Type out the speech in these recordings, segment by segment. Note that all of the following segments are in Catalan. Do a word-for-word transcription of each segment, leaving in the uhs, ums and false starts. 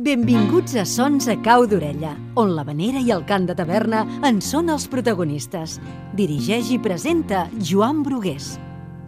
Benvinguts a Sons a Cau d'Orella, on l'havanera i el cant de taverna en són els protagonistes. Dirigeix i presenta Joan Brugués.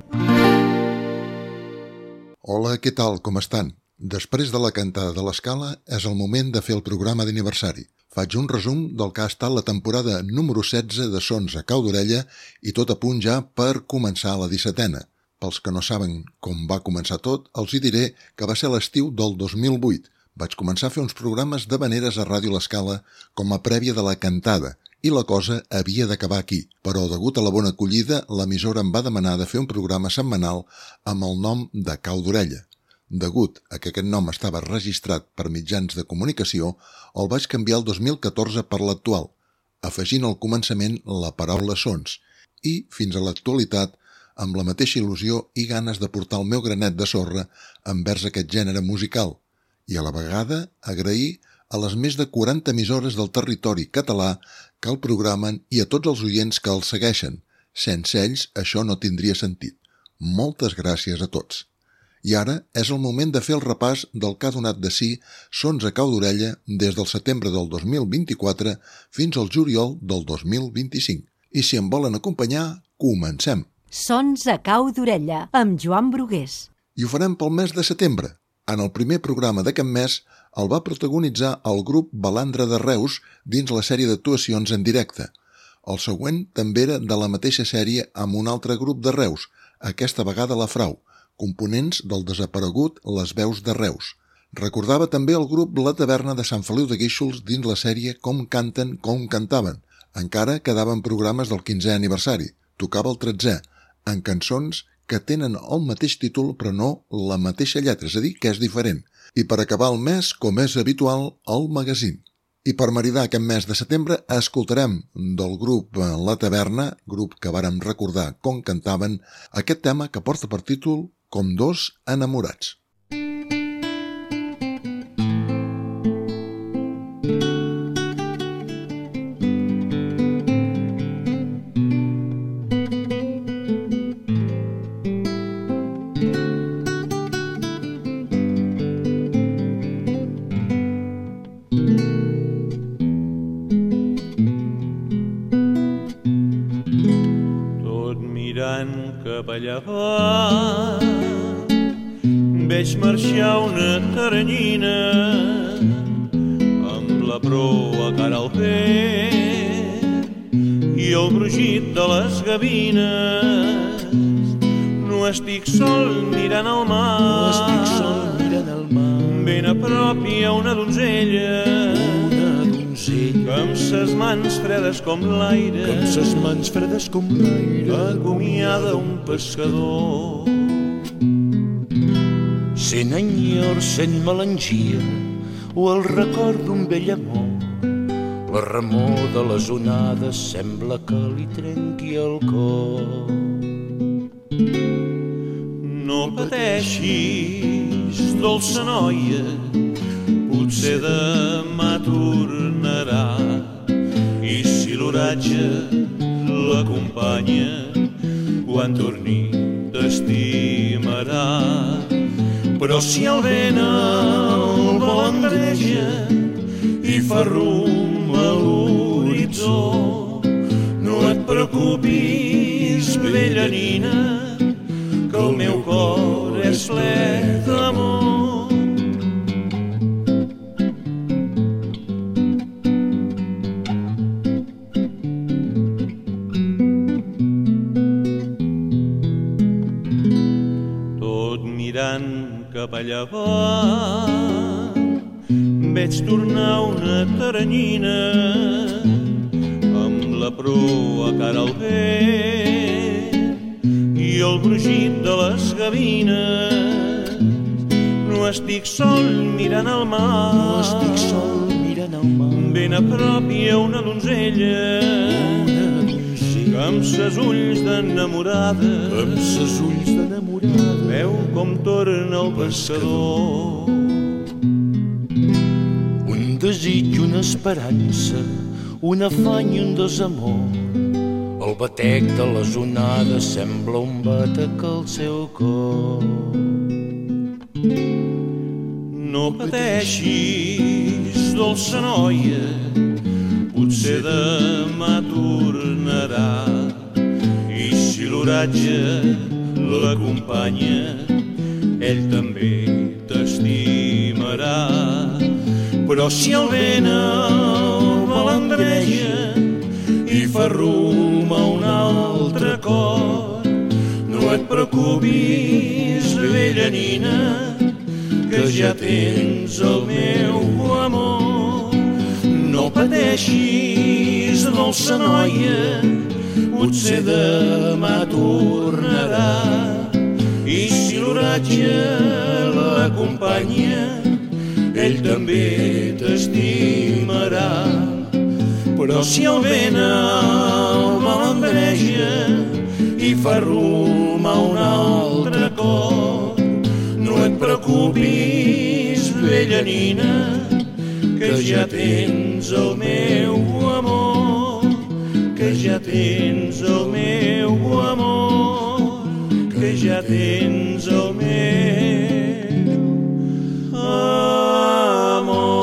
Hola, què tal, com estan? Després de la cantada de l'escala és el moment de fer el programa d'aniversari. Faig un resum del que ha estat la temporada número setze de Sons a Cau d'Orella i tot a punt ja per començar la dissetena. Pels que no saben com va començar tot, els hi diré que va ser l'estiu del dos mil vuit. Vaig començar a fer uns programes d'havaneres a Ràdio L'Escala com a prèvia de la cantada i la cosa havia d'acabar aquí, però degut a la bona acollida, l'emissora em va demanar de fer un programa setmanal amb el nom de Cau d'Orella. Degut a que aquest nom estava registrat per mitjans de comunicació, el vaig canviar el dos mil catorze per l'actual, afegint al començament la paraula sons i, fins a l'actualitat, amb la mateixa il·lusió i ganes de portar el meu granet de sorra envers aquest gènere musical, i a la vegada agrair a les més de quaranta emissores del territori català que el programen i a tots els oients que el segueixen. Sense ells això no tindria sentit. Moltes gràcies a tots. I ara és el moment de fer el repàs del que ha donat de si Sons a Cau d'Orella des del setembre del dos mil vint-i-quatre fins al juliol del dos mil vint-i-cinc. I si em volen acompanyar, comencem. Sons a Cau d'Orella, amb Joan Brugués. I ho farem pel mes de setembre. En el primer programa d'aquest mes el va protagonitzar el grup Balandra de Reus dins la sèrie d'actuacions en directe. El següent també era de la mateixa sèrie amb un altre grup de Reus, aquesta vegada la Frau, components del desaparegut Les Veus de Reus. Recordava també el grup La Taverna de Sant Feliu de Guíxols dins la sèrie Com canten, com cantaven. Encara quedaven programes del quinzè aniversari. Tocava el tretzè, en cançons que tenen el mateix títol però no la mateixa lletra, és a dir, que és diferent. I per acabar el mes, com és habitual, el magazín. I per maridar aquest mes de setembre escoltarem del grup La Taverna, grup que vàrem recordar com cantaven, aquest tema que porta per títol Com dos enamorats. Cap allà veig marxar una teranyina amb la proa cara al pet i el brugit de les gavines. No estic sol mirant el mar, no estic sol mirant el mar. Ben a prop hi ha una donzella, una donzella que amb ses mans fredes com l'aire, que amb ses mans fredes com l'aire acomiada un pescador. Cent enyor, cent melangia o el record d'un vell amor. La remor de les onades sembla que li trenqui el cor. No pateixis, dolça noia, potser demà tornarà, i si l'oratge l'acompanya, quan torni t'estimarà. Però si el vent el balandreja i fa rum a l'horitzó, no et preocupis, vella nina, que el meu cor és ple d'amor. Cap allà veig tornar una teranyina amb la proa cara al vent i el brugit de les gavines. No estic sol mirant el mar, no estic sol mirant el mar. Ben a prop hi ha una donzella, una donzella que amb ses ulls d'enamorada, que amb ses ulls d'enamorada veu com torna el pescador. Un desig, una esperança, un afany i un desamor. El batec de les onades sembla un batec al seu cor. No pateixis, dolça noia, potser demà tornarà. I si l'oratge l'acompanya, ell també t'estimarà. Però si el vent el balandreja i fa rum a un altre cor, no et preocupis, vella nina, que ja tens el meu amor. No pateixis, dolça noia, potser demà tornarà. I si l'oratge l'acompanya, ell també t'estimarà. Però si el vent el balandreja i fa rum a un altre cor, no et preocupis, vella nina, que ja tens el meu amor, que ja tens el meu amor, que ja tens el meu amor.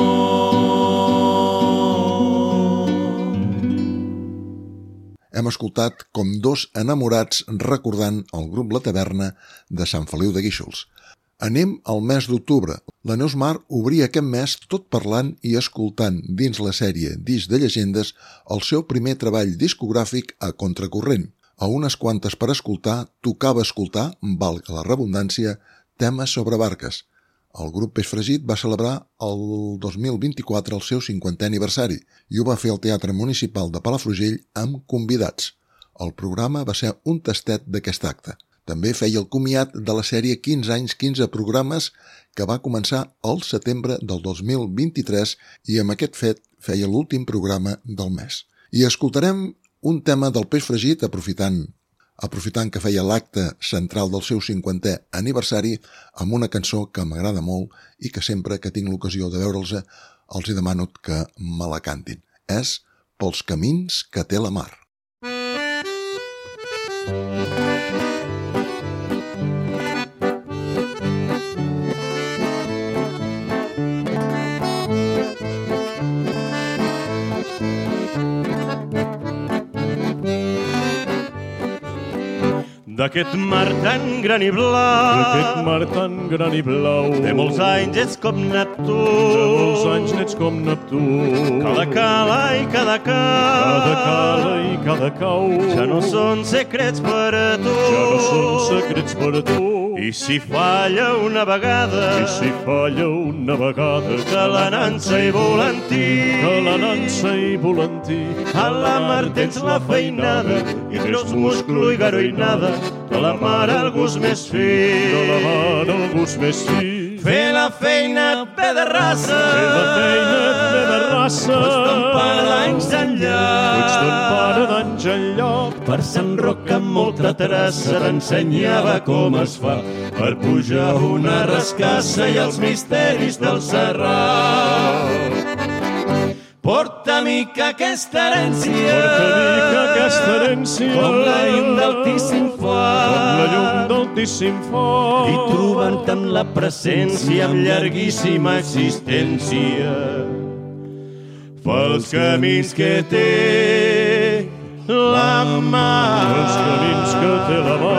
Hem escoltat com dos enamorats recordant el grup La Taverna de Sant Feliu de Guíxols. Anem al mes d'octubre. La Neus Mar obria aquest mes tot parlant i escoltant dins la sèrie Disc de Llegendes el seu primer treball discogràfic a contracorrent. A unes quantes per escoltar, tocava escoltar, valga la redundància, temes sobre barques. El grup Peix Fregit va celebrar el dos mil vint-i-quatre el seu cinquantè aniversari i ho va fer al Teatre Municipal de Palafrugell amb convidats. El programa va ser un tastet d'aquest acte. També feia el comiat de la sèrie quinze anys, quinze programes que va començar al setembre del dos mil vint-i-tres i amb aquest fet feia l'últim programa del mes. I escoltarem un tema del Peix Fregit aprofitant aprofitant que feia l'acte central del seu cinquantè aniversari amb una cançó que m'agrada molt i que sempre que tinc l'ocasió de veure'ls els hi demano que me la cantin. És Pels camins que té la mar. D'aquest mar tan gran i blau, d'aquest mar tan gran i blau, de molts anys ets com Neptú, de molts anys n'ets com Neptú. Cada cala i cada cau, cada cala i cada cau, ja no són secrets per a tu, ja no són secrets per a tu. I si falla una vegada, i si falla una vegada, que la nansa i volantí, que la nansa i volantí, a la mar tens la feinada, i treus musclo i garoinada, de la mar el gust més fi, de la mar el gust més fi. Fer la feina et ve de raça, fer la feina et ve de raça, pots ton pare d'anys enllà, pots ton pare d'anys enllà. Per Sant Roc amb molta traça t'ensenyava com es fa per pujar una rascassa i els misteris del Serrat. Porta mica aquesta herència, porta mica aquesta herència, com la llum d'altíssim far, com la llum d'altíssim far, i trobant amb la presència amb llarguíssima existència. Pels camins que té la mar, pels camins que té la mar.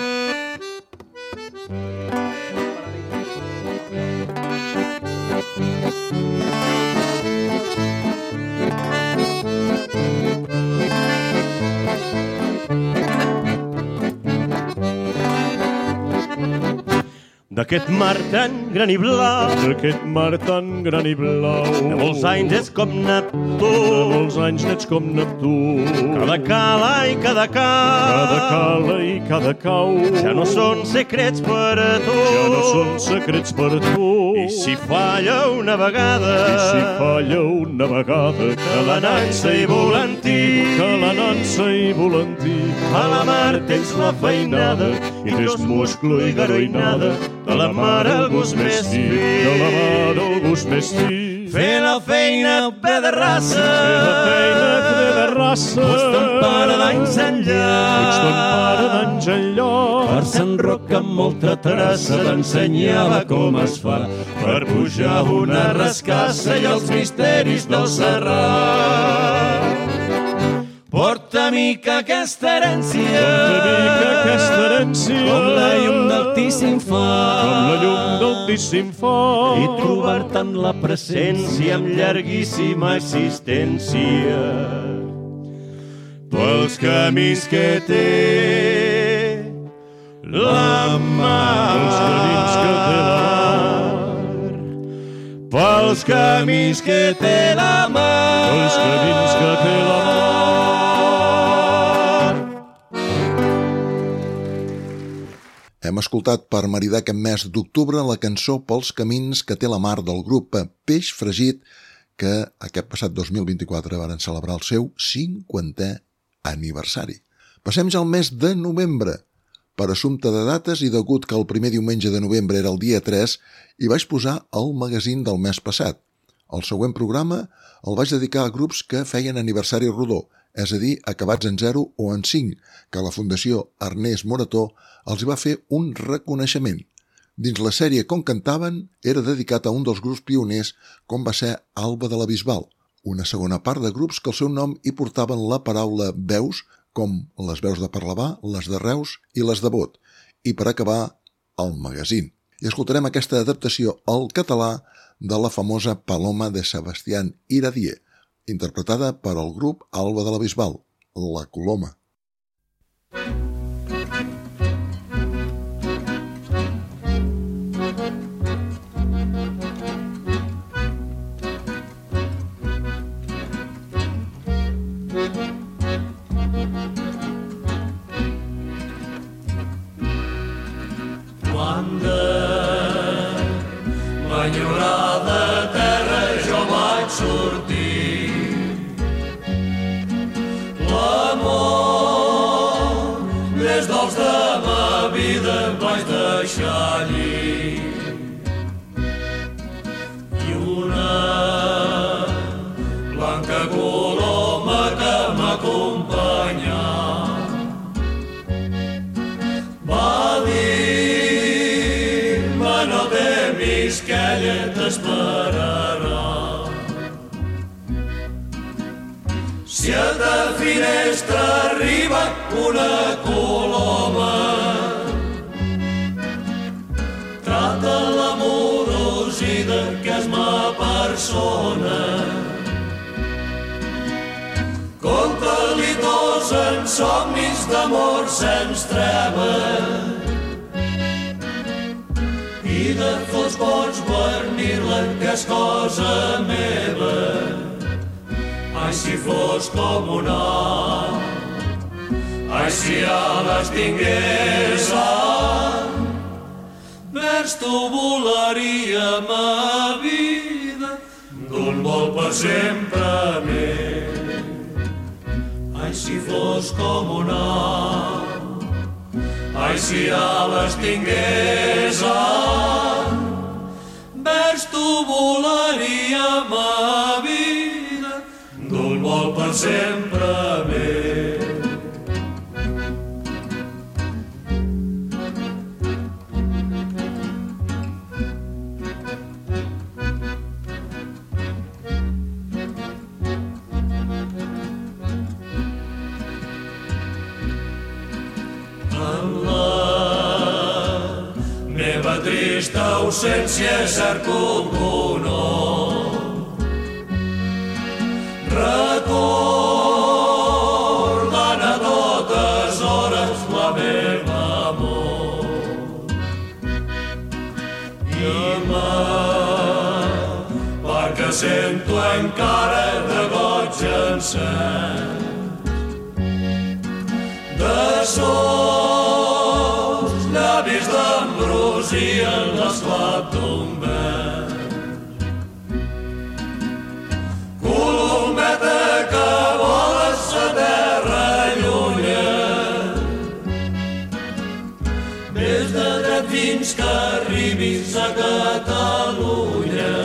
D'aquest mar tan gran i blau, d'aquest mar tan gran i blau, de molts anys ets com Neptú, de molts anys n'ets com Neptú. Cada cala i cada cau, cada cala i cada cau, ja no són secrets per a tu, ja no són secrets per a tu. I si falla una vegada, i si falla una vegada, que la nansa i volantí, que la nansa i volantí, a la mar tens la feinada, i treus musclo i garoinada, de la mar el gust més fi, de la mar el gust més fi. Fer la feina et ve de raça, fer la feina et ve de raça, pots ton pare d'anys enllà, pots ton pare d'anys enllà, Per Sant Roc amb molta traça l'ensenyava com es fa per pujar una rascassa i els misteris del Serrat. Porta mica aquesta herència, Porta mica aquesta herència, com la llum d'altíssim far, com la llum d'altíssim far, i trobar-te amb la presència amb llarguíssima existència. Pels camins que té la mar, pels camins que té la mar, pels camins que té la mar, pels camins que té la mar. Hem escoltat per maridar aquest mes d'octubre la cançó Pels camins que té la mar del grup Peix Fregit, que aquest passat dos mil vint-i-quatre varen celebrar el seu cinquantè aniversari. Passem ja al mes de novembre. Per assumpte de dates i degut que el primer diumenge de novembre era el dia tres, hi vaig posar el magazín del mes passat. El següent programa el vaig dedicar a grups que feien aniversari rodó, és a dir, acabats en zero o en cinc, que la Fundació Ernest Morató els va fer un reconeixement. Dins la sèrie Com cantaven era dedicat a un dels grups pioners com va ser Alba de la Bisbal, una segona part de grups que el seu nom hi portaven la paraula veus, com les veus de Parlavà, les de Reus i les de Bot, i per acabar, el magazín. I escoltarem aquesta adaptació al català de la famosa Paloma de Sebastián Iradier, interpretada per el grup Alba de la Bisbal, La Coloma. Quan de m'enyorada terra jo vaig sortir, l'amor més dolç de ma vida vaig deixar allí, i una blanca coloma que m'acompanya va dir-me no temis que ella t'esperarà. Si a ta finestra arriba una coloma, trata l'amorosida que és ma persona. Conta-li tots en somnis d'amor sense treva, i de fos pots guarnir-la que és cosa meva. Ai, si fos com una, ai, si ja les tingués, vers tu volaria ma vida d'un vol per sempre més. Ai, si fos com una, ai, si ja les tingués, vers tu volaria ma vida d'un vol per sempre més. Trista ausència cerco un honor, recordant a totes hores la meva amor, i ma perquè sento encara de goig encès de sos llavis d'ambrosia en l'esclat d'un vers. Colometa que voles a terra llunya, des de dret fins que arribis a Catalunya.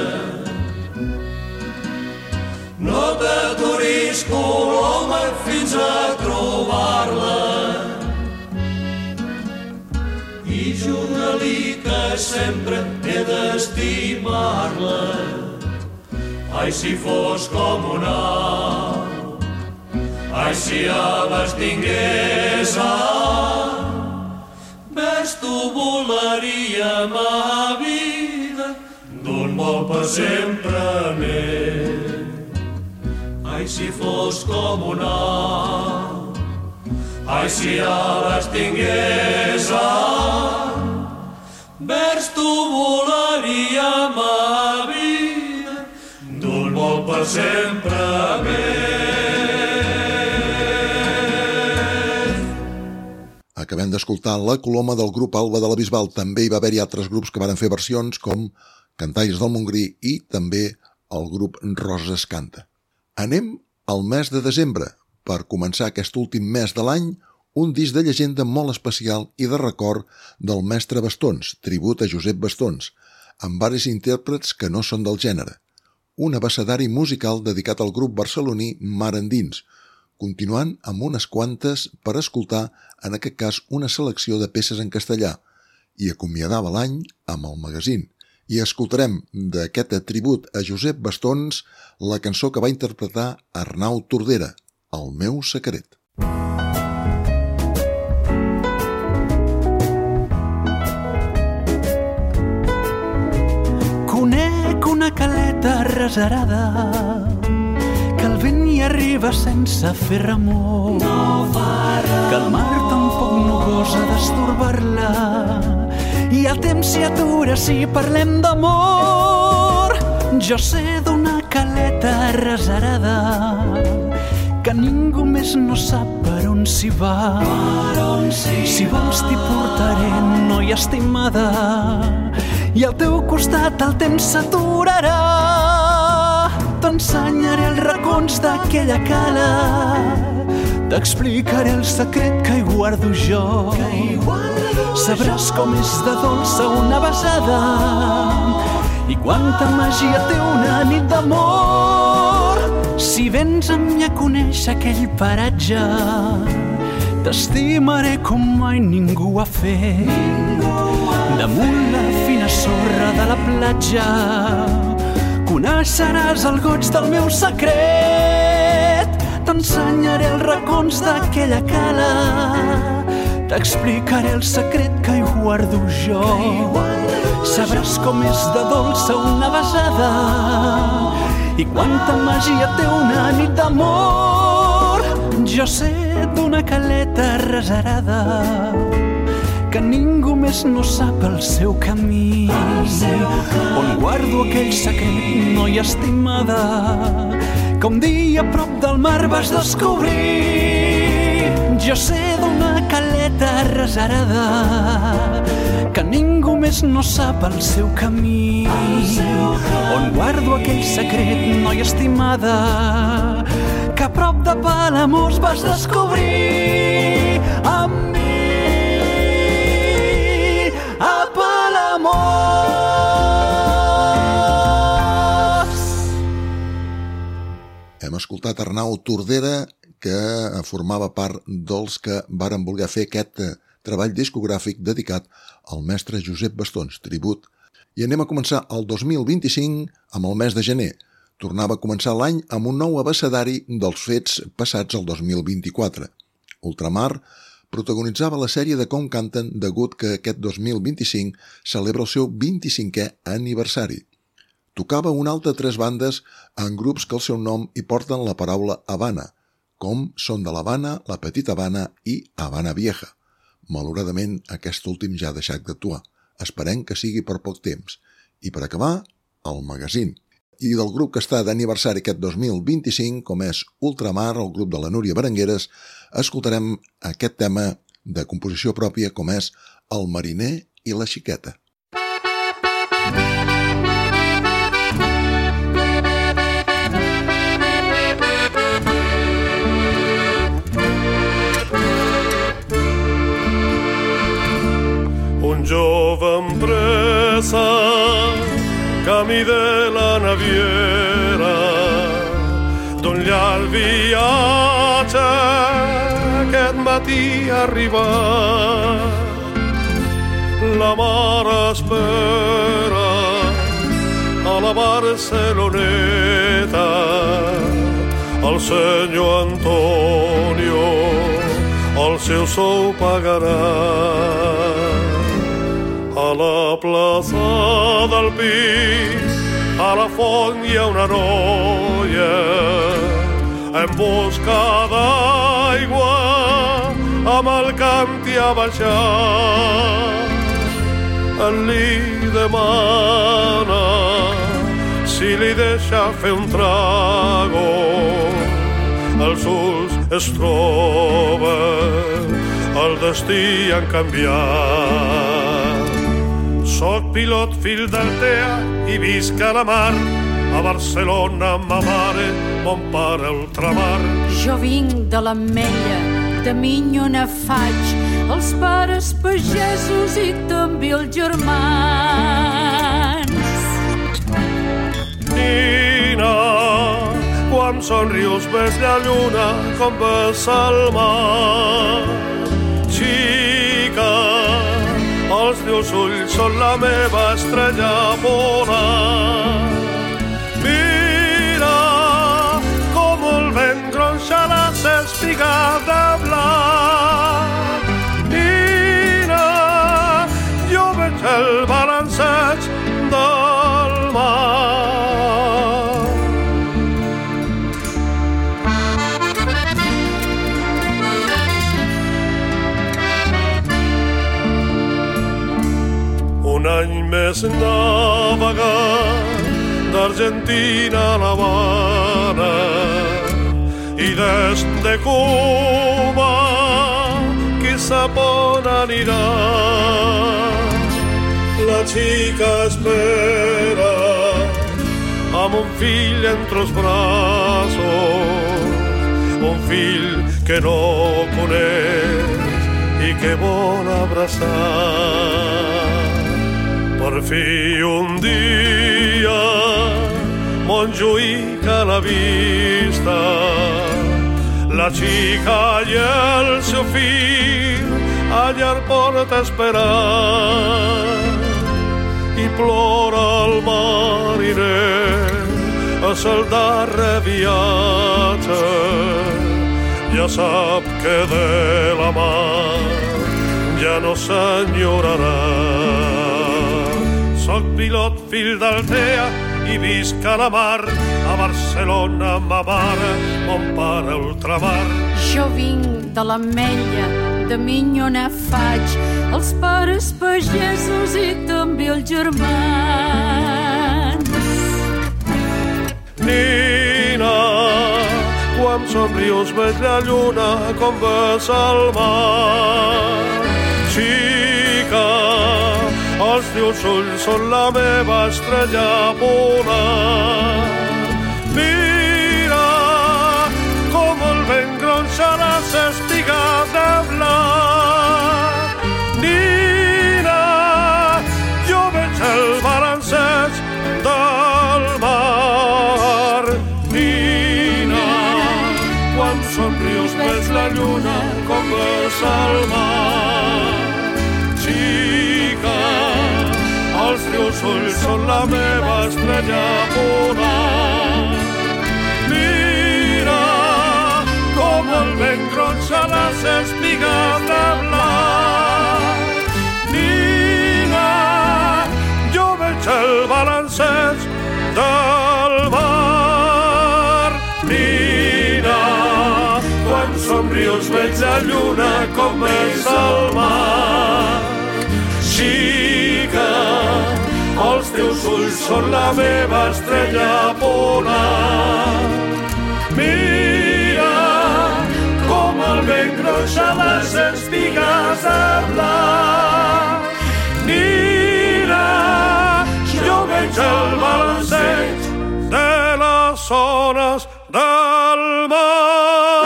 No t'aturis, coloma, fins a trobar-la, sempre he d'estimar-la. Ai, si fos com una au, ai, si ales tingués, ves tu volaria ma vida d'un vol per sempre més. Ai, si fos com una au, ai, si ales tingués, vers tu volaria ma vida d'un vol per sempre més. Acabem d'escoltar La Coloma del grup Alba de la Bisbal. També hi va haver-hi altres grups que van fer versions com Cantaires del Montgrí i també el grup Roses Canta. Anem al mes de desembre. Per començar aquest últim mes de l'any, un disc de llegenda molt especial i de record del mestre Bastons, tribut a Josep Bastons, amb varis intèrprets que no són del gènere. Un abecedari musical dedicat al grup barceloní Mar Endins, continuant amb unes quantes per escoltar, en aquest cas, una selecció de peces en castellà, i acomiadava l'any amb el magazín. I escoltarem d'aquest tribut a Josep Bastons la cançó que va interpretar Arnau Tordera, El meu secret. Conec una caleta reserada que el vent hi arriba sense fer remor, no que el mar tampoc no gosa d'estorbar-la i el temps s'hi atura si parlem d'amor. Jo sé d'una caleta reserada que ningú més no sap per on s'hi va. Si vols t'hi portaré, noia estimada, i al teu costat el temps s'aturarà. T'ensenyaré els racons d'aquella cala, t'explicaré el secret que hi guardo jo. Sabràs com és de dolça una besada i quanta màgia té una nit d'amor. Si vens amb mi a conèixer aquell paratge, t'estimaré com mai ningú ha fet. Damunt la fina sorra de la platja coneixeràs el goig del meu secret. T'ensenyaré els racons d'aquella cala, t'explicaré el secret que hi guardo jo. Sabràs com és de dolça una besada i quanta màgia té una nit d'amor. Jo sé d'una caleta reserada que ningú més no sap el seu camí, on guardo aquell secret, noia estimada, que un dia a prop del mar vas descobrir. Jo sé d'una caleta reserada que ningú més no sap el seu camí, on guardo aquell secret, noia estimada, que a prop de Palamós vas descobrir. Amb mi a Palamós. Hem escoltat Arnau Tordera, que formava part dels que varen voler fer aquest treball discogràfic dedicat al mestre Josep Bastons, tribut. I anem a començar el dos mil vint-i-cinc amb el mes de gener. Tornava a començar l'any amb un nou abecedari dels fets passats el dos mil vint-i-quatre. Ultramar protagonitzava la sèrie de Com canten, degut que aquest dos mil vint-i-cinc celebra el seu vint-i-cinquè aniversari. Tocava un altre tres bandes en grups que el seu nom hi porten la paraula Habana, com Son de l'Havana, La Petita Habana i Habana Vieja. Malauradament, aquest últim ja ha deixat d'actuar. Esperem que sigui per poc temps. I per acabar, el magazín. I del grup que està d'aniversari aquest dos mil vint-i-cinc, com és Ultramar, el grup de la Núria Berengueres, escoltarem aquest tema de composició pròpia, com és El mariner i la xiqueta. Un jove amb pressa, camí de la naviera, d'un llarg viatge aquest matí ha arribat. la mar espera a la Barceloneta el senyor Antonio el seu sou pagarà. A la plaça del Pi, a la font hi ha una noia en busca d'aigua amb el canti a baixar. Li demana si li deixa fer un trago, els ulls es troben, el destí han canviat. Soc pilot, fill d'Altea, i visc a la mar, a Barcelona, ma mare, mon pare, ultramar. Jo vinc de l'Ametlla, de Minyona faig els pares pagesos i també els germans. Nina, quan somrius ves la lluna com ves al mar. Xica, els teus ulls són la meva estrella polar. Mira com el vent gronxa les espigues de blat. Nina, jo veig el balanceig del mar. Un any més navegant d'Argentina a l'Havana i des de Cuba qui sap on anirà. La xica espera amb un fill entre els braços, un fill que no coneix i que vol abraçar. Per fi un dia Montjuïc a la vista, la xica i el seu fill allà el porta esperant i plora el mariner, és el darrer viatge, ja sap que de la mar ja no s'enyorarà. Soc pilot, fill d'Altea, i visc a la mar, a Barcelona, ma mare, mon pare, ultramar. Jo vinc de l'Ametlla, de Minyona faig els pares pagesos i també els germans. Nina, quan somrius veig la lluna com ves al mar. Xica, els teus ulls són la meva estrella polar. Mira com el vent gronxa les espigues de blat. Nina, jo veig el balanceig del mar. Nina, quan somrius veig la lluna com ves al mar. Xica, els teus ulls són la meva estrella polar. Mira com el vent gronxa les espigues de blat. Nina, jo veig el balanceig del mar. Nina, quan somrius veig la lluna com és el mar. Xica, els teus ulls són la meva estrella polar. Mira com el vent gronxa les espigues de blat. Nina, jo veig el balanceig de les ones del mar.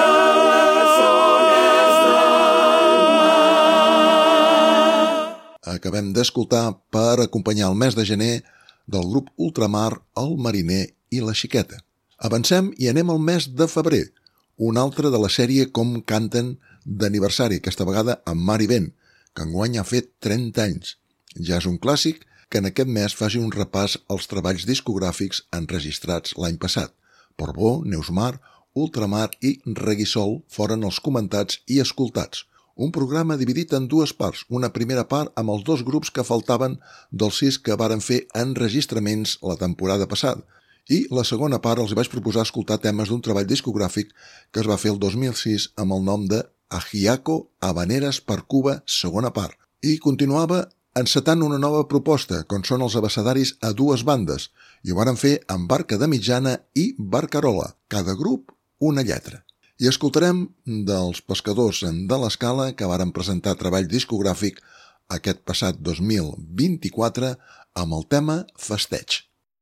Acabem d'escoltar, per acompanyar el mes de gener, del grup Ultramar, el Mariner i la Xiqueta. Avancem i anem al mes de febrer, un altre de la sèrie Com canten d'aniversari, aquesta vegada amb Mar i Vent, que enguany ha fet trenta anys. Ja és un clàssic que en aquest mes faci un repàs als treballs discogràfics enregistrats l'any passat. Portbó, Neusmar, Ultramar i Reguissol foren els comentats i escoltats. Un programa dividit en dues parts, una primera part amb els dos grups que faltaven dels sis que varen fer enregistraments la temporada passada, i la segona part els vaig proposar escoltar temes d'un treball discogràfic que es va fer el dos mil sis amb el nom de Ajiaco Habaneres per Cuba, segona part. I continuava encetant una nova proposta, com són els abecedaris a dues bandes, i ho varen fer amb Barca de Mitjana i Barcarola, cada grup una lletra. I escoltarem dels Pescadors de l'Escala que varen presentar treball discogràfic aquest passat dos mil vint-i-quatre amb el tema Festeig.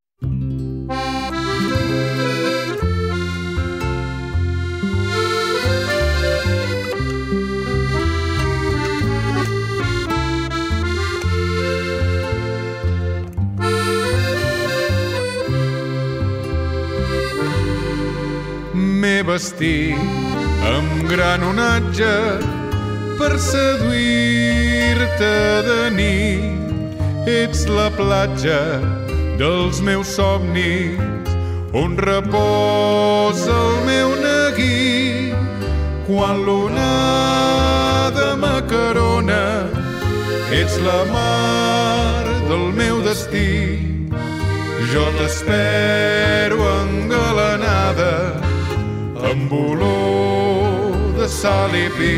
M'he vestit amb gran onatge per seduir-te de nit. Ets la platja dels meus somnis on reposa el meu neguit. Quan l'onada m'acarona ets la mar del meu destí. Jo t'espero engalanada amb olor de sal i pi.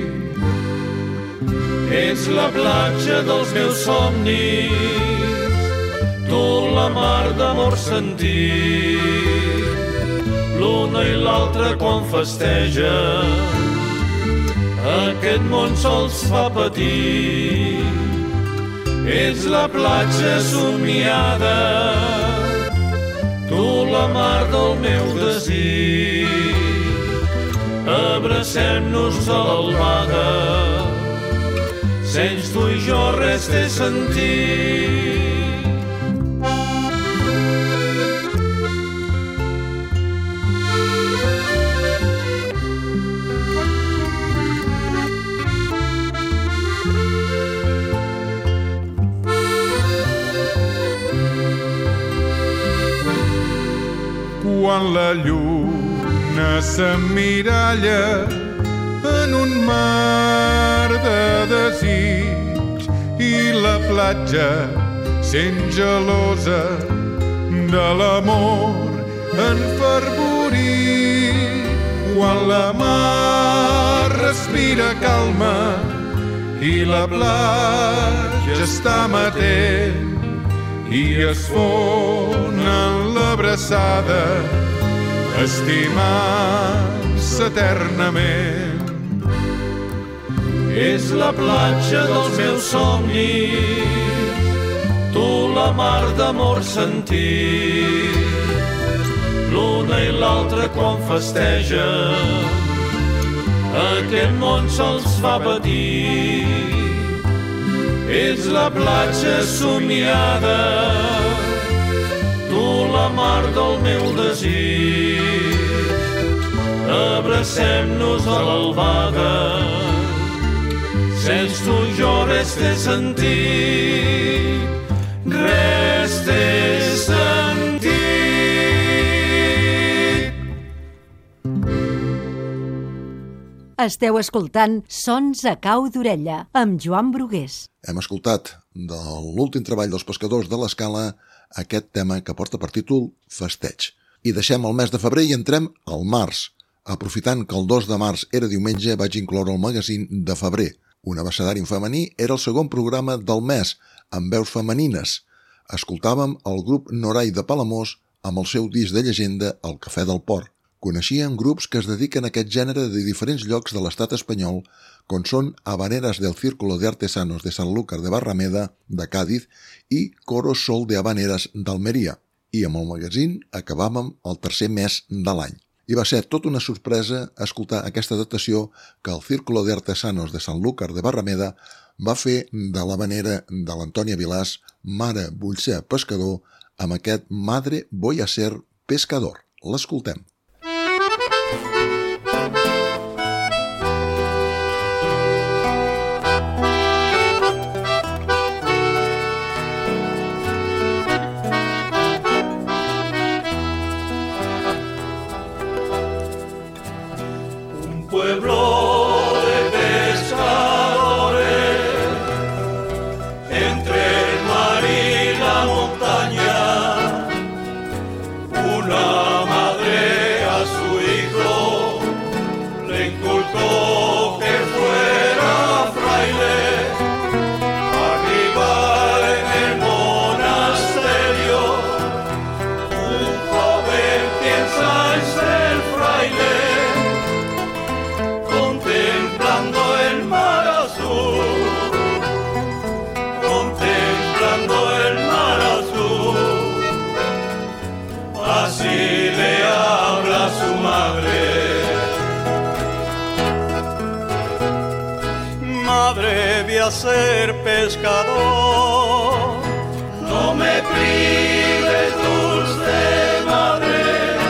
Ets la platja dels meus somnis, tu la mar d'amor sentit. L'una i l'altra quan festeja, aquest món sols fa patir. Ets la platja somiada, tu la mar del meu desig. Abracem-nos a l'albada, sense tu i jo res té sentit. Quan la lluna s'emmiralla en un mar de desig i la platja sent gelosa de l'amor enfervorit. Quan la mar respira calma i la platja està amatent i es fon en l'abraçada, estimant-se eternament. És la platja dels meus somnis, tu la mar d'amor sentit. L'una i l'altra quan festeja, aquest món sols fa patir. Ets la platja somiada, tu la mar del meu desig. Abracem-nos a l'albada, sense tu jo res té sentit, res té sentit. Esteu escoltant Sons a cau d'orella amb Joan Brugués. Hem escoltat de l'últim treball dels Pescadors de l'Escala aquest tema que porta per títol Festeig. I deixem el mes de febrer i entrem al març. Aprofitant que el dos de març era diumenge, vaig incloure el magazín de febrer. Un abecedari en femení era el segon programa del mes, amb veus femenines. Escoltàvem el grup Norai de Palamós amb el seu disc de llegenda El Cafè del Port. Coneixíem grups que es dediquen a aquest gènere de diferents llocs de l'estat espanyol, com són Habaneras del Círculo de Artesanos de Sanlúcar de Barrameda, de Cádiz, i Coro Sol de Habaneras d'Almeria. I amb el magazín acabàvem el tercer mes de l'any. I va ser tota una sorpresa escoltar aquesta adaptació que el Círculo de Artesanos de Sanlúcar de Barrameda va fer de l'habanera de l'Antònia Vilàs, Mare vull ser pescador, amb aquest Madre voy a ser pescador. L'escoltem. Madre, voy a ser pescador. No me prives, dulce madre.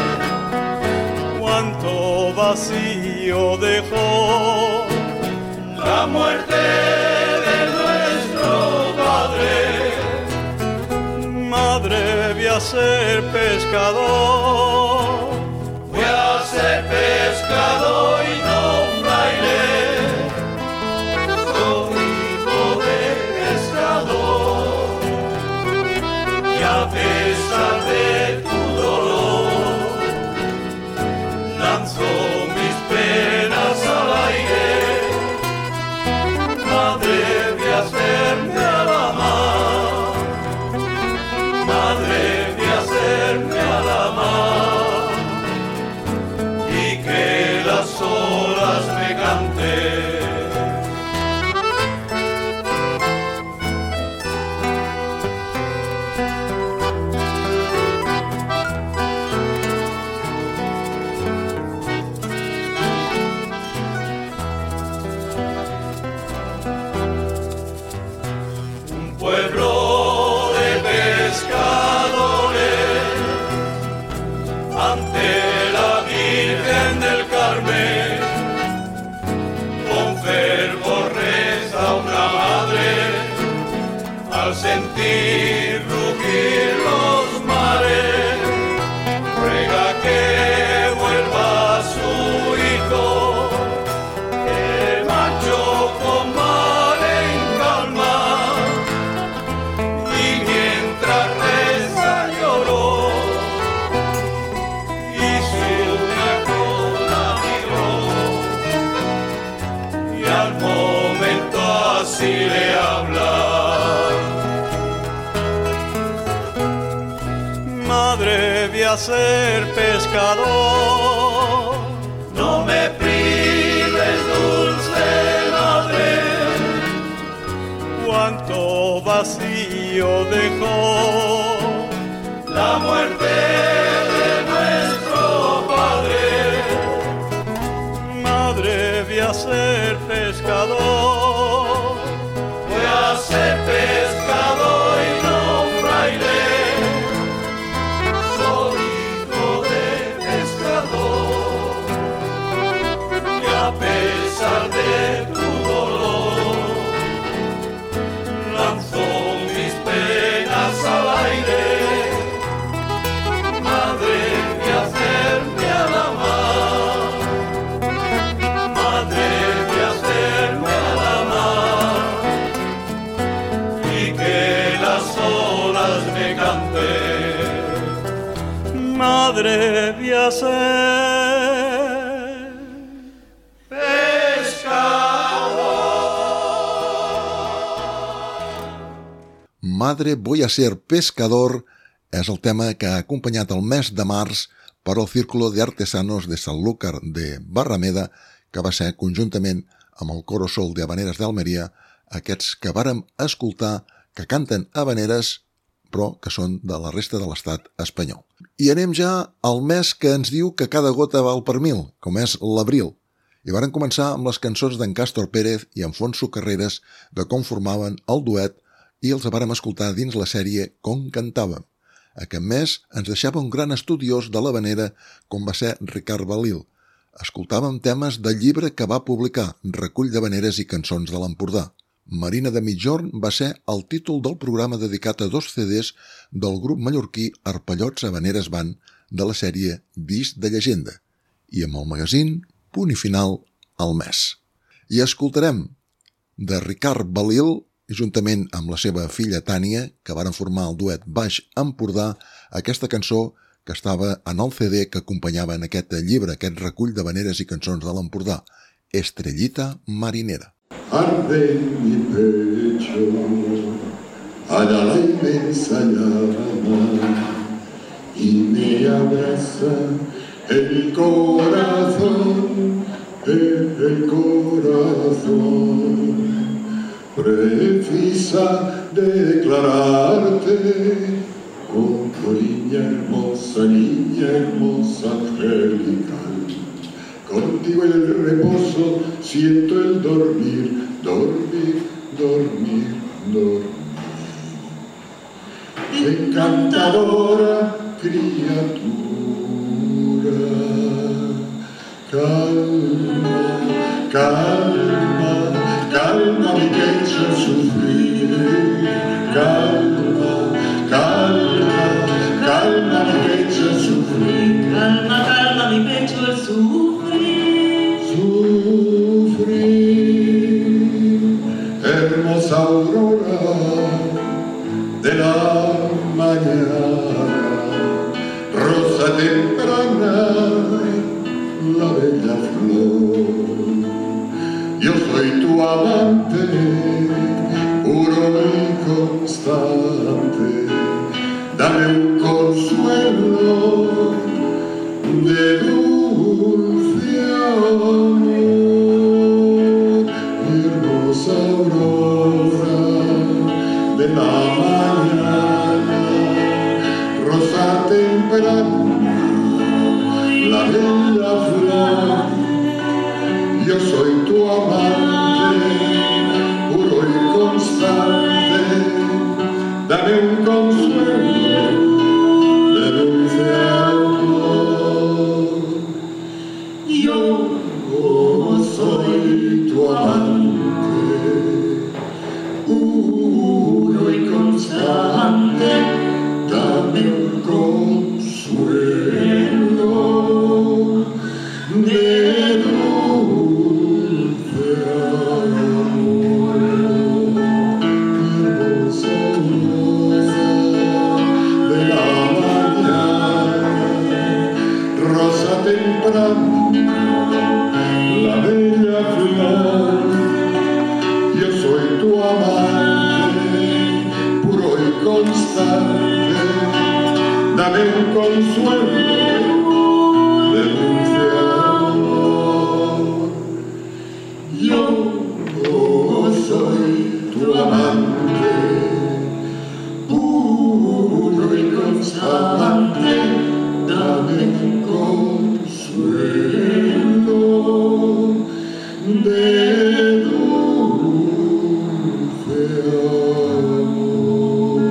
Cuánto vacío dejó la muerte de nuestro padre. Madre, voy a ser pescador. Voy a ser pescador y no fraile. Soy hijo de pescador. Y a pesar de tu dolor, lanzo mis penas al aire. Madre, voy a hacerme a la mar. Madre, voy a hacerme a la mar. Y que las olas me canten. Al sentir rugir los mares, ruega que vuelva su hijo, que marchó con mar en calma, y mientras reza lloró, y su cola migró, y al momento así le habla. Madre, voy a ser pescador. No me prives, dulce madre. Cuánto vacío dejó la muerte de nuestro padre. Madre, voy a ser pescador. Voy a ser pescador y no fraile. A pesar de tu dolor, lanzo mis penas al aire. Madre, voy a hacerme a la mar. Madre, voy a hacerme a la mar. Y que las olas me canten. Madre, voy a ser Madre, voy a ser pescador és el tema que ha acompanyat el mes de març per al Círculo de Artesanos de Sanlúcar de Barrameda, que va ser conjuntament amb el Coro Sol de Habaneres d'Almeria, aquests que vàrem escoltar que canten habaneres però que són de la resta de l'estat espanyol. I anem ja al mes que ens diu que cada gota val per mil, com és l'abril. I varen començar amb les cançons d'en Cástor Pérez i Alfonso Carreras de com formaven el duet i els vàrem escoltar dins la sèrie Com cantàvem. Aquest mes ens deixava un gran estudiós de l'habanera com va ser Ricard Balil. Escoltàvem temes del llibre que va publicar, Recull d'habaneres i cançons de l'Empordà. Marina de Mitjorn va ser el títol del programa dedicat a dos ce des del grup mallorquí Arpallots Habaneres Band de la sèrie Disc de llegenda. I amb el magazín Punt i final al mes. I escoltarem de Ricard Balil, juntament amb la seva filla Tània, que varen formar el duet Baix Empordà, aquesta cançó que estava en el ce de que acompanyava en aquest llibre, aquest recull d'habaneres i cançons de l'Empordà, Estrellita Marinera. Arde en mi pecho, allá la inmensa llama, y me abraza el corazón, el corazón. Precisa declararte como niña hermosa, niña hermosa, angelical. Contigo en el reposo siento el dormir, dormir dormir. Encantadora criatura, calma, calma, calma mi pecho al sufrir, calma, calma, calma mi pecho al sufrir, calma, calma mi pecho al sufrir, sufrir, hermosa aurora de la mañana, rosa temprana, la bella flor. Yo soy tu amante, puro y constante, dame un consuelo de dulce amor, hermosa aurora de la mañana, rosa temprana, la bella flor. Yo soy tu amante, puro y constante, dame un consuelo de dulce amor. Yo soy tu amante, puro y constante, dame un consuelo de dulce amor. Hermosa rosa de la mañana, rosa temprana, la bella flor. Yo soy tu amante, puro y constante, dame un consuelo de dulce amor. Yo soy tu amante, puro y constante, dame un consuelo de dulce amor.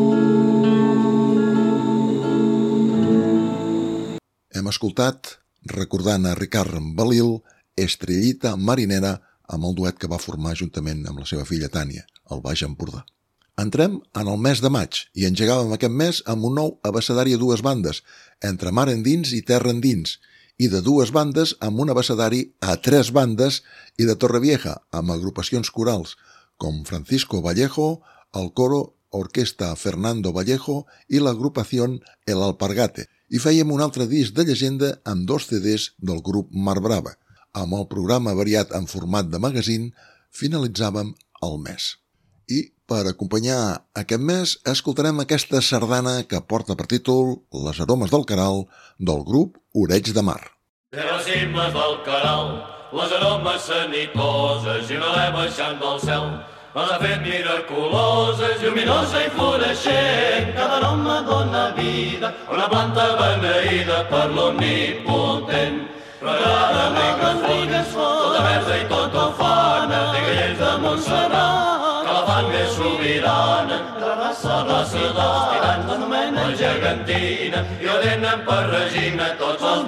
Hem escoltat, recordant a Ricard Balil, Estrellita Marinera, amb el duet que va formar juntament amb la seva filla Tània, al Baix Empordà. Entrem en el mes de maig i engegàvem aquest mes amb un nou abecedari a dues bandes, entre mar endins i terra endins, i de dues bandes amb un abecedari a tres bandes i de Torrevieja amb agrupacions corals com Francisco Vallejo, el coro Orquesta Fernando Vallejo i l'agrupació El Alpargate, i fèiem un altre disc de llegenda amb dos C Ds del grup Mar Brava. Amb el programa variat en format de magazine finalitzàvem el mes. I per acompanyar aquest mes escoltarem aquesta sardana que porta per títol Les aromes del Caral del grup Oreig de Mar. De les cimes del Caral, les aromes sanitoses i una leva baixant del cel les ha fet miraculoses, lluminosa i floreixent. Cada aroma dona vida, una planta beneïda per l'omnipotent. Regada amb rigues flors, tota verda i tota ufana, té gallets de Montserrat, que la fan més sobirana. La raça, la raça dels titans l'anomena gegantina i la tenen per regina tots els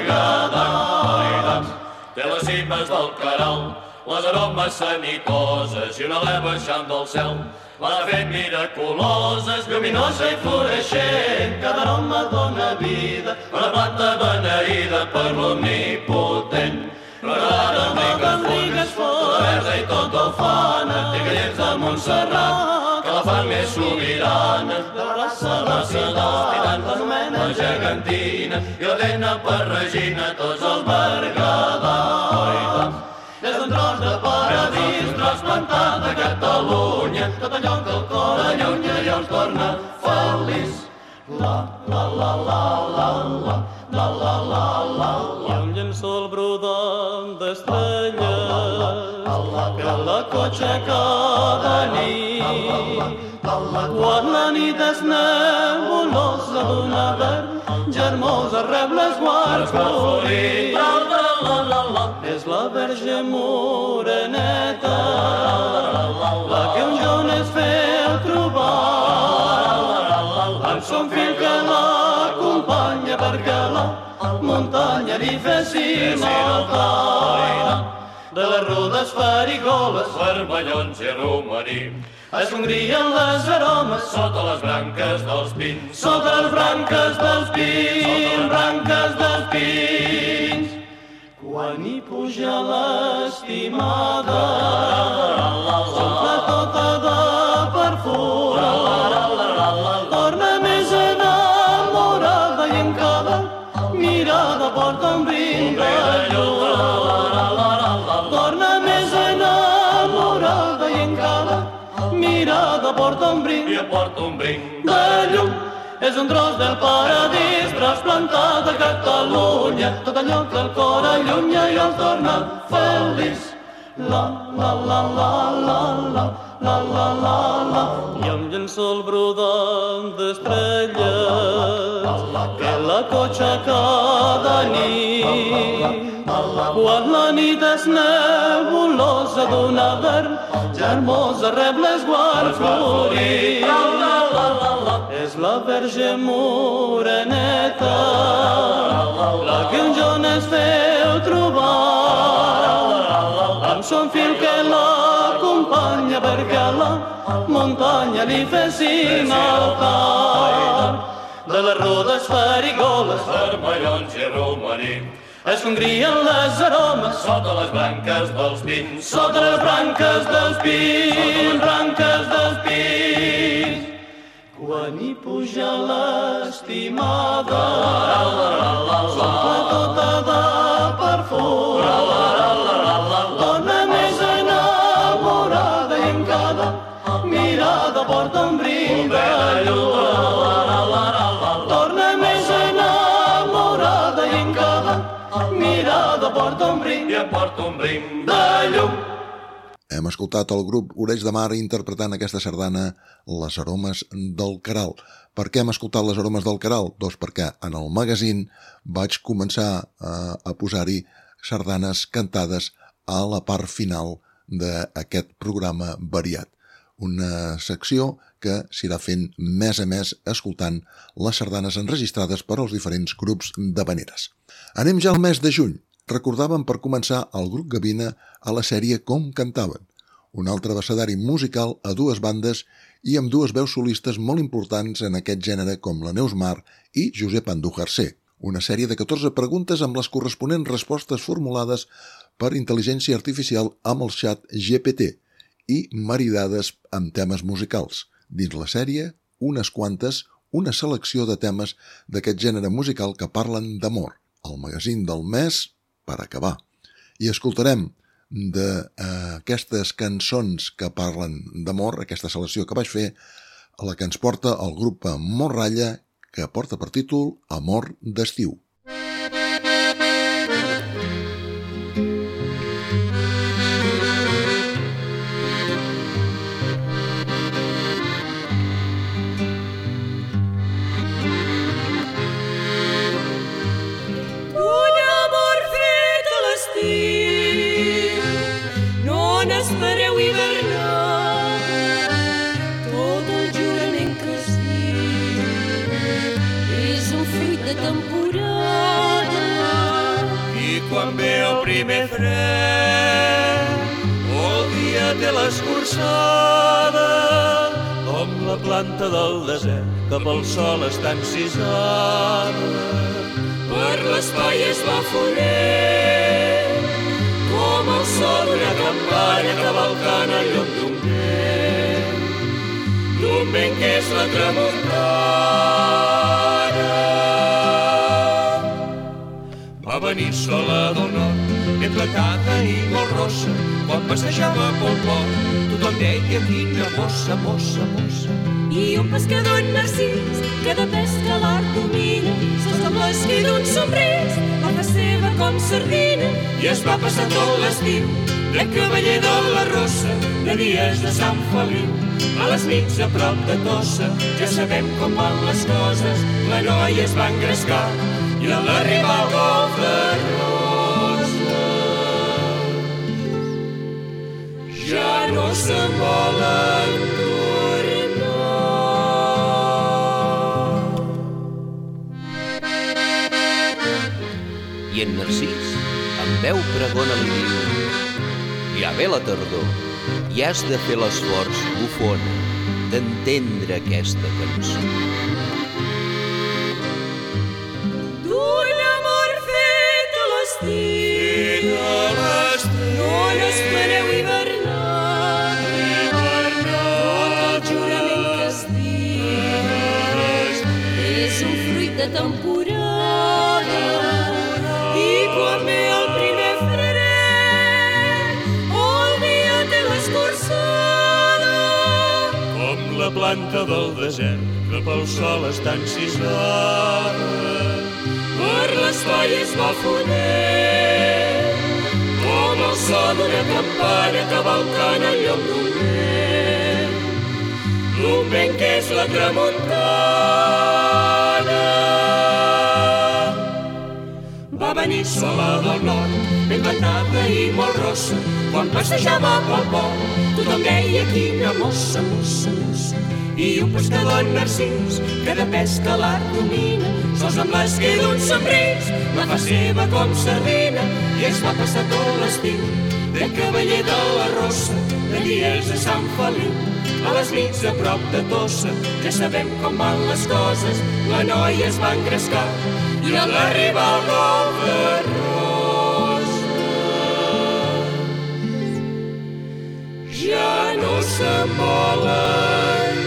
bergadans. Té les cimes del Caral, les aromes sanitoses i una leva baixant del cel l'ha fet miraculoses, lluminosa i floreixent. Cada aroma dona vida, una planta beneïda per l'omnipotent. Regada amb rigues flors, tota verda i tota ufana, té gallets de Montserrat, que la fan més sobirana. De la raça, la raça dels titans l'anomena gegantina i la tenen per regina tots els bergadans. Des d'un tros de paradís trasplantat a Catalunya, tot allò que el cor allunya i els torna feliç. La, la, la, la, la, la, la, la, la, la, la. I un llençol brodant d'estrelles que la cotxa cada nit. Quan la nit és nebulosa d'una verd germosa rep l'esguard florit. És la verge moreneta, la que un Joan és fessin altar. De les rudes farigoles, vermellons i romaní, es congrien les aromes sota les branques dels pins, sota les branques dels pins, branques dels pins. Quan hi puja l'estimada, s'omple tota de perfum, torna més enamorada i en cada mirada porta un brin de llum. Torna més enamorada i en cada mirada porta un brin, i porta un brin de llum. És un tros del paradís trasplantat a Catalunya, tot allò que el cor allunya i el torna feliç. La, la, la, la, la, la, la, la, la, la. I amb llençol brodant d'estrelles que la cotxa cada nit. Quan la nit és nebulosa d'una vern germosa rep l'esguard florit. És la verge moreneta, la que un Jones feu trobar, amb son fil que l'acompanya perquè a la muntanya li fessin altar. De les rodes farigoles, vermellons i romaní, es congrien les aromes sota les branques dels pins, sota les branques dels pins, branques dels pins. Quan hi puja l'estimada, s'omple tota de perfum, torna més enamorada i en cada mirada porta un brin de llum. Torna més enamorada i en cada mirada porta un brin, i porta un brin de llum. Hem escoltat el grup Orells de Mar interpretant aquesta sardana Les aromes del Caral. Per què hem escoltat Les aromes del Caral? Doncs perquè en el magazín vaig començar a, a posar-hi sardanes cantades a la part final d'aquest programa variat. Una secció que s'irà fent mes a mes escoltant les sardanes enregistrades per als diferents grups d'havaneres. Anem ja al mes de juny. Recordàvem per començar el grup Gavina a la sèrie Com cantaven, un altre abecedari musical a dues bandes i amb dues veus solistes molt importants en aquest gènere com la Neus Mar i Josep Andújar C. Una sèrie de catorze preguntes amb les corresponents respostes formulades per intel·ligència artificial amb el xat G P T i maridades amb temes musicals. Dins la sèrie, unes quantes, una selecció de temes d'aquest gènere musical que parlen d'amor. El magazín del mes per acabar. I escoltarem d'aquestes cançons que parlen d'amor, aquesta selecció que vaig fer, a la que ens porta el grup Morralla, que porta per títol Amor d'estiu. Espereu hivernar tot el jurament que es diu és un fruit de temporada. I quan ve el primer fred o el dia té l'escorçada, com la planta del desert que pel sol està encisada, per l'espai es va fonent com el so d'una campanya cavalcant el llum d'un vent, d'un vent que és la tramuntana. Va venir sola del nord, ben platada i molt rossa, quan passejava pel port, tothom deia quina mossa, mossa, mossa. I un pescador narcís que de pesca l'art domina, s'assembla l'esquí d'un somrís, va fer seva com sardina, i es va passar tot l'estiu de cavaller de la Rossa, de dies de Sant Feliu, a les nits a prop de Tossa. Ja sabem com van les coses, la noia es va engrescar i a l'arribar al golf de Roses ja no se'n volen I en Narcís, amb veu pregona li diu: ja ve la tardor i has de fer l'esforç, bufona, d'entendre aquesta cançó. D'un amor fet a l'estiu, no n'espereu hivernar, tot el jurament que es diu és un fruit de temporada, i quan ve el primer fred, el dia té l'escorçada. Com la planta del desert que pel sol està encisada, per l'espai es va fonent, com el so d'una campana cavalcant el llom d'un vent, d'un vent que és la tramuntana. Va venir sola del nord, ben ventada i molt rossa, quan passejava pel port, tothom deia quina mossa, mossa, mossa. I un pescador en Narcís, que de pesca l'art domina, sols amb l'esquer d'un somrís la fa seva com sardina, i es va passar tot l'estiu de cavaller de la Rossa, de dies a Sant Feliu, a les nits a prop de Tossa. Ja sabem com van les coses, la noia es va engrescar, i a l'arribar al golf de Rosa ja no se'n volen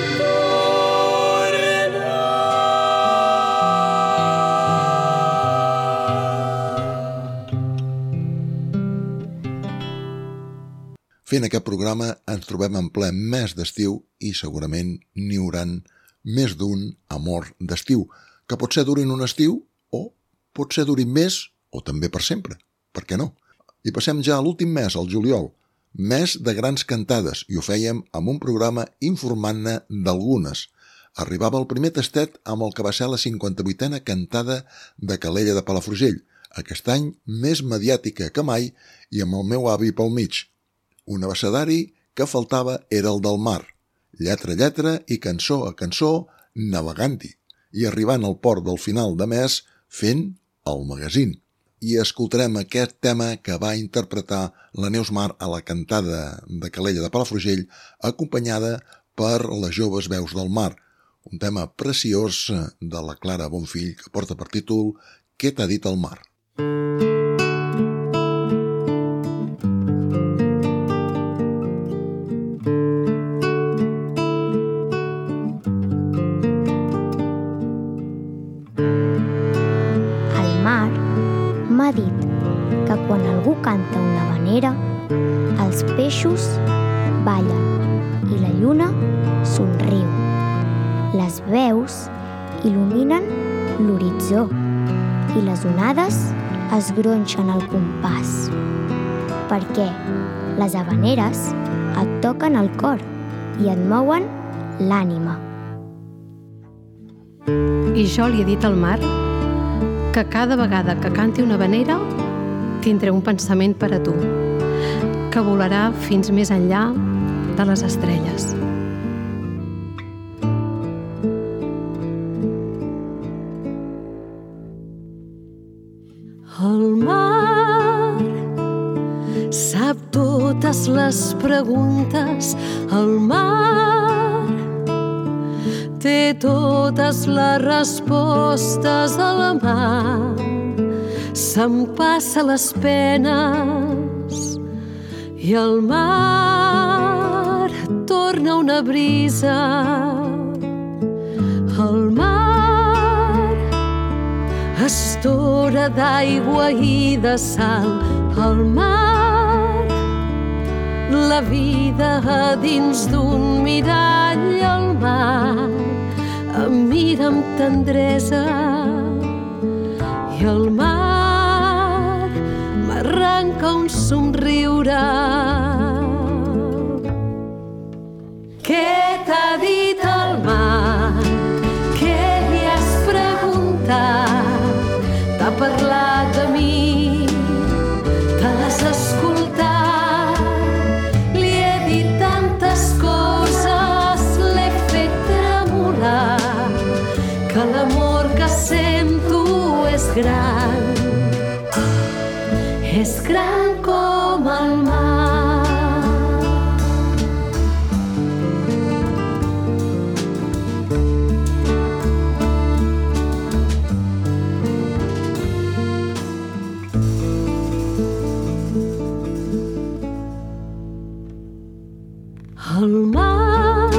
Fent aquest programa ens trobem en ple mes d'estiu i segurament n'hi hauran més d'un amor d'estiu, que potser durin un estiu o potser durin més o també per sempre. Per què no? I passem ja a l'últim mes, el juliol, mes de grans cantades, i ho fèiem amb un programa informant-ne d'algunes. Arribava el primer tastet amb el que va ser la cinquanta-vuitena cantada de Calella de Palafrugell, aquest any més mediàtica que mai i amb el meu avi pel mig. Un abecedari que faltava era el del mar, lletra a lletra i cançó a cançó, navegant-hi, i arribant al port del final de mes fent el magazín. I escoltarem aquest tema que va interpretar la Neus Mar a la cantada de Calella de Palafrugell, acompanyada per les joves veus del mar. Un tema preciós de la Clara Bonfill que porta per títol Què t'ha dit el mar? M'ha dit que quan algú canta una havanera, els peixos ballen i la lluna somriu. Les veus il·luminen l'horitzó i les onades es gronxen al compàs, perquè les havaneres et toquen el cor i et mouen l'ànima. I jo li he dit al mar que cada vegada que canti una havanera tindré un pensament per a tu, que volarà fins més enllà de les estrelles. El mar sap totes les preguntes, el mar té totes les respostes a la mà, s'empassa les penes i el mar torna una brisa. El mar estora d'aigua i de sal, el mar la vida a dins d'un mirall, el mar em mira amb tendresa i el mar m'arranca un somriure. Què t'ha dit el mar? Què li has preguntat? T'ha parlat de mi? Te l'has escoltat? Li he dit tantes coses, l'he fet tremolar, que l'amor que sento és gran. és gran com el mar. El mar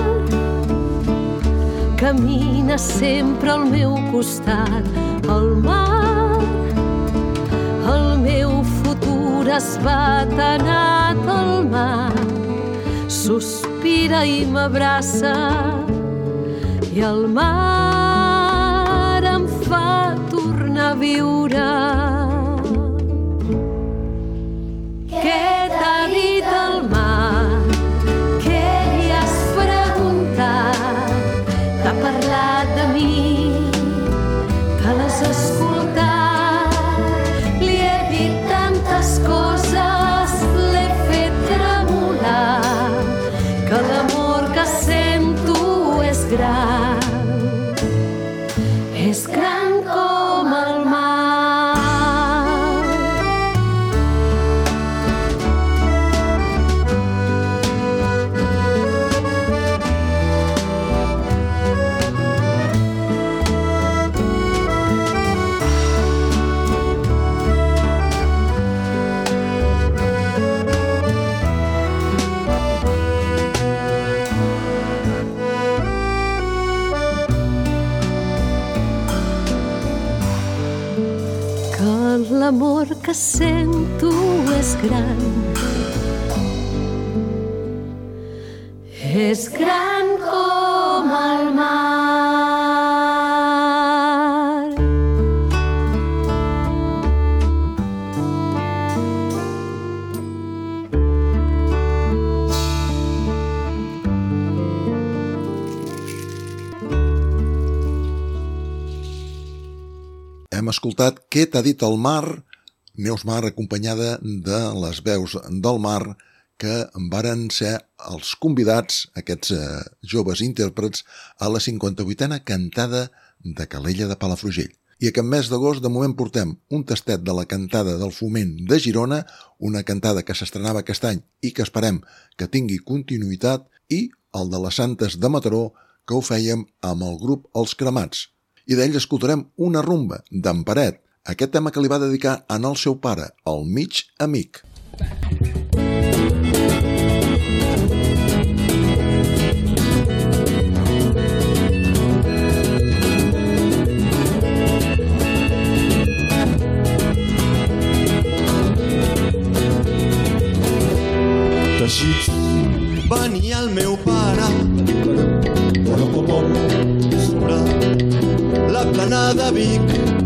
camina sempre al meu costat. El mar, el meu futur es va anat al mar. Sospira i m'abraça i el mar em fa tornar a viure. Què t'ha dit el mar? T'ha parlat de mi, te l'has escoltat. Li he dit tantes coses, l'he fet tremolar, que l'amor que sento és gran, és gran com el mar. L'amor que sento és gran, és gran com el mar. Hem escoltat Què t'ha dit el mar? Neus Mar, acompanyada de les veus del mar, que varen ser els convidats, aquests eh, joves intèrprets, a la cinquanta-vuitena cantada de Calella de Palafrugell. I aquest mes d'agost, de moment, portem un tastet de la cantada del Foment de Girona, una cantada que s'estrenava aquest any i que esperem que tingui continuïtat, i el de les Santes de Mataró, que ho fèiem amb el grup Els Cremats. I d'ell escoltarem una rumba d'en Paret, aquest tema que li va dedicar en el seu pare, el mig amic. Teixits venia el meu pare sobre la plana de Vic,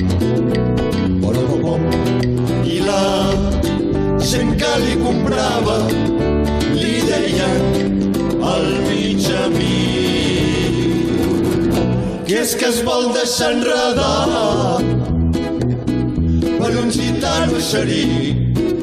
i la gent que li comprava li deien el mig amic. Que és que es vol deixar enredar per un gitano xeric.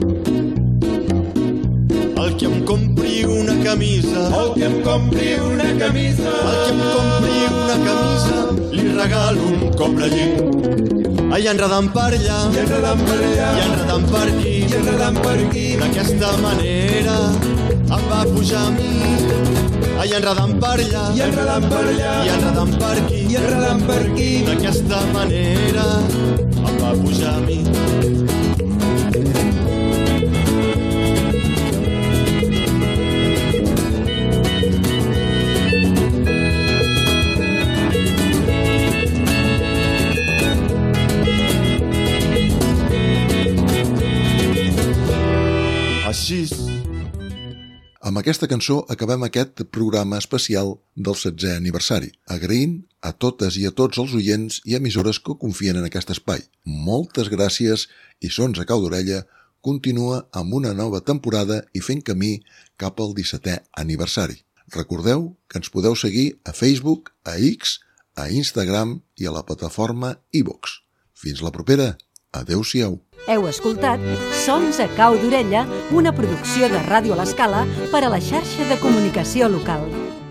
El que em compri una camisa, el que em compri una camisa, el que em compri una camisa, li regalo un cobrellit. Ai, enredant per allà, i enredant per allà, i enredant per aquí, i enredant per aquí. D'aquesta manera em va pujar a mi. Ai, enredant per allà, i enredant per allà, i enredant per aquí, i enredant per aquí. D'aquesta manera em va pujar a mi. Així. Amb aquesta cançó acabem aquest programa especial del setzè aniversari, agraint a totes i a tots els oients i emissores que confien en aquest espai. Moltes gràcies i Sons a cau d'orella continua amb una nova temporada i fent camí cap al dissetè aniversari. Recordeu que ens podeu seguir a Facebook, a X, a Instagram i a la plataforma iVox. Fins la propera. Adéu-siau. Heu escoltat Sons a cau d'orella, una producció de Ràdio a l'Escala per a la xarxa de comunicació local.